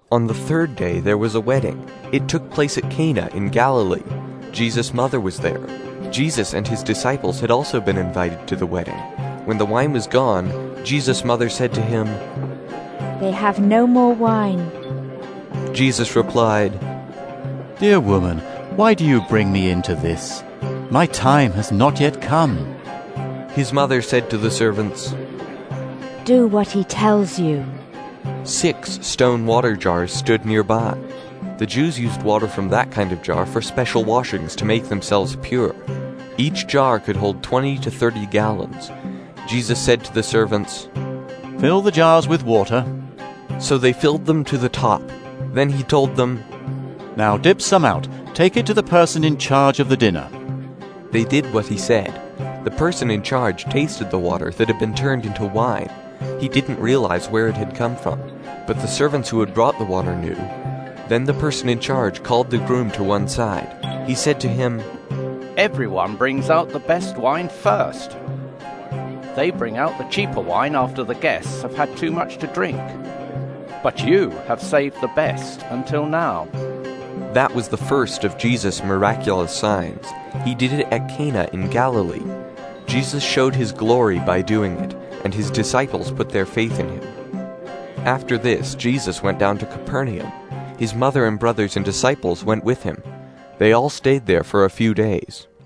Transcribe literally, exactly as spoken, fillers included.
On the third day there was a wedding. It took place at Cana in Galilee. Jesus' mother was there. Jesus and his disciples had also been invited to the wedding. When the wine was gone, Jesus' mother said to him, "They have no more wine." Jesus replied, "Dear woman, why do you bring me into this? My time has not yet come." His mother said to the servants, "Do what he tells you." Six stone water jars stood nearby. The Jews used water from that kind of jar for special washings to make themselves pure. Each jar could hold twenty to thirty gallons. Jesus said to the servants, "Fill the jars with water." So they filled them to the top. Then he told them, "Now dip some out. Take it to the person in charge of the dinner." They did what he said. The person in charge tasted the water that had been turned into wine. He didn't realize where it had come from, but the servants who had brought the water knew. Then the person in charge called the groom to one side. He said to him, "Everyone brings out the best wine first. They bring out the cheaper wine after the guests have had too much to drink. But you have saved the best until now." That was the first of Jesus' miraculous signs. He did it at Cana in Galilee. Jesus showed his glory by doing it, and his disciples put their faith in him. After this, Jesus went down to Capernaum. His mother and brothers and disciples went with him. They all stayed there for a few days.